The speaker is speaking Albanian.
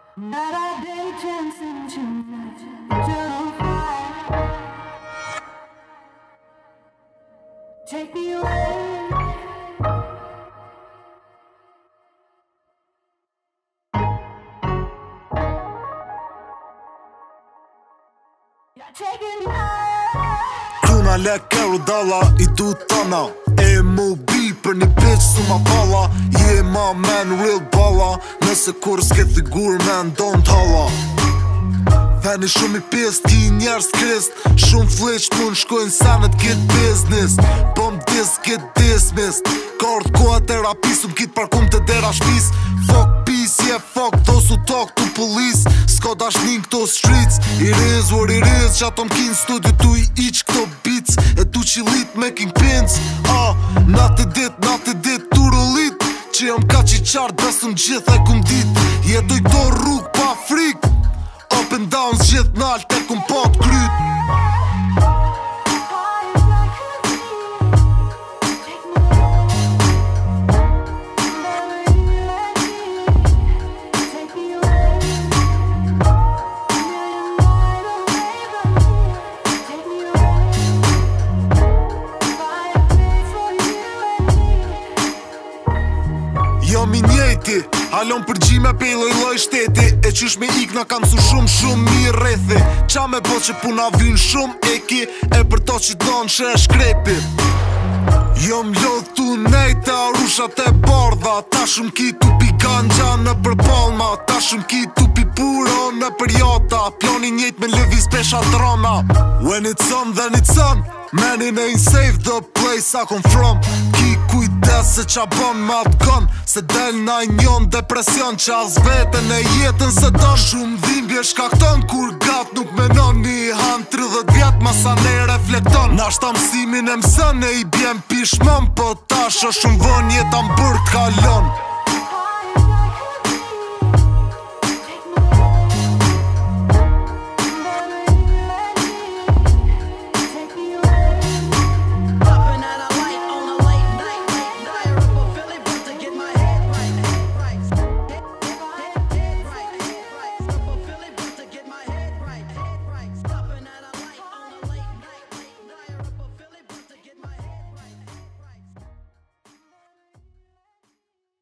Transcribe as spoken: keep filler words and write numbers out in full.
Not a day dancing tonight, eternal fire. Take me away. You're taking me high. Kruna leke u dalla i du tana E mu bi për një bitch su ma palla Je ma man real balla Nëse kur s'ke figur man don't holla Veni shumë i pist, ki njerës krist Shumë fleq mund shkojnë sanet get business Bom dis get dismissed Kord koha terapi su m'kit parkum të dera shpis Fuck peace, yeah fuck those who talk to police S'ka dashnin këto streets It is what it is Qa tom kin studio tu i iq këto beats E tu qilit making pins Ah, natë dit, natë dit, tu rëllit Që jam ka qi qartë besëm gjitha e kum dit Jetoj këto rrug pa frik Up and downs gjithë nalt e kum pot kryt Jam i njejti, halon përgjime pe i loj loj shteti E qysh me ik na kam su shumë shumë mi rethi Qa me po që puna vyn shumë eki E për to që don që e shkrepi Jom lodh tu nejta rushat e bardha Ta shumë ki tu pi ganja në për palma Ta shumë ki tu pi puro në për jota Ploni njejt me lëviz pesha drama When it's on then it's on Man it ain't safe the place I come from Ki kujdes se qa bon ma t'gon Se del na njon depresion Qa as vetën e jetën se don Shumë dhimbje shkakton Kur gat nuk menon Një han tridhjet vjet Masa ne reflekton Nashta mësimin e mësën E i bjem pishmon Po tash është shumë vën Jeta m'bër t'kalon